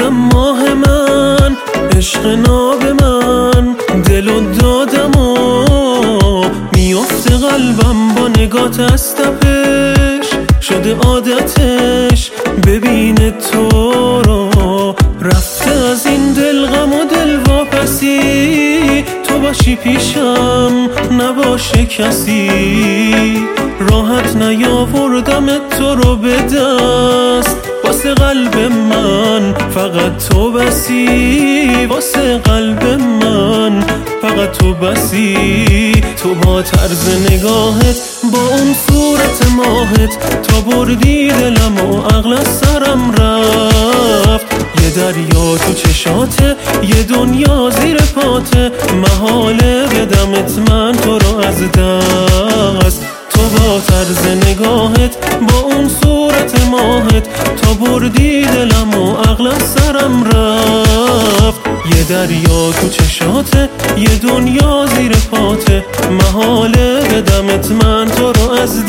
عزیزم ماه من، عشق ناب من، دلو دادم و میفته قلبم با نگات از تپش، شده عادتش ببینه تو رو، رفته از این دل غم و دل واپسی، تو باشی پیشم نباشه کسی، راحت نیاوردم تو رو به دست، واسه قلب من فقط تو بسی، واسه قلب من فقط تو بسی. تو با طرز نگاهت، با اون صورت ماهت، تا بردی دلم و عقل از سرم رفت، یه دریا تو چشاته، یه دنیا زیر پاته، محاله بدمت من تو رو از دست. تو با طرز نگاهت، با اون صورت ماهت، تا بردی دلم و عقل از سرم رفت، یه دریا تو چشاته، یه دنیا زیر پاته، محاله بدمت من تو رو از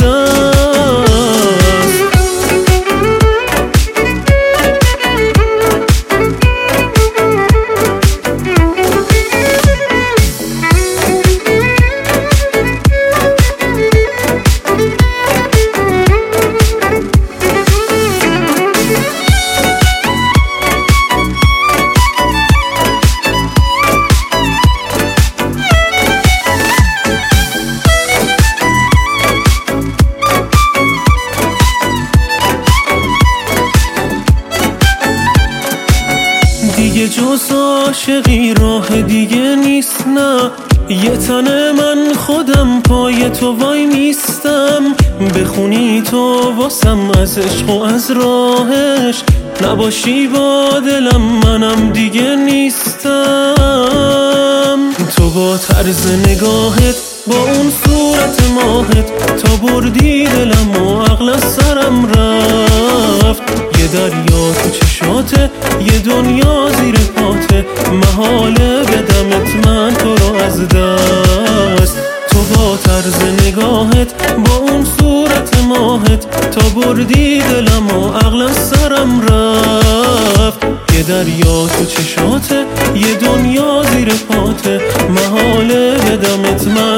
دست. دیگه جز عاشقی راه دیگه نیست، نه یه تن من خودم پای تو وای میستم، بخونی تو واسم از عشق و از راهش، نباشی با دلم منم دیگه نیستم. تو با طرز نگاهت، با اون صورت ماهت، تا بردی دلم و عقل از سرم رفت، یه دریا تو چشاته، یه دنیا زیر پاته، محاله بدمت من تو رو از دست. تو با طرز نگاهت، با اون صورت ماهت، تا بردی دلم و عقل از سرم رفت، یه دریا تو چشاته، یه دنیا زیر پاته، محاله بدمت من